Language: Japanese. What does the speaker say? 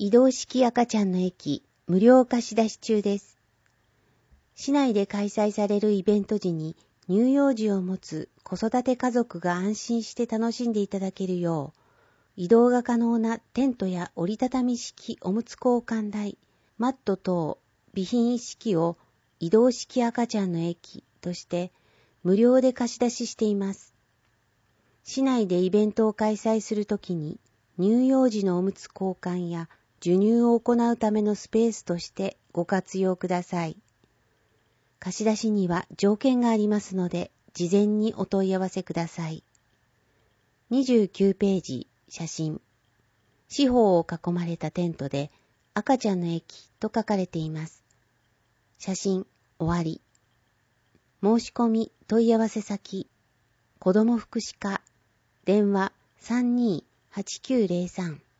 移動式赤ちゃんの駅無料貸し出し中です。市内で開催されるイベント時に乳幼児を持つ子育て家族が安心して楽しんでいただけるよう、移動が可能なテントや折りたたみ式おむつ交換台、マット等備品一式を移動式赤ちゃんの駅として無料で貸し出ししています。市内でイベントを開催するときに乳幼児のおむつ交換や授乳を行うためのスペースとしてご活用ください。貸し出しには条件がありますので、事前にお問い合わせください。29ページ、写真。四方を囲まれたテントで赤ちゃんの駅と書かれています。写真、終わり。申し込み、問い合わせ先、子ども福祉課、電話328903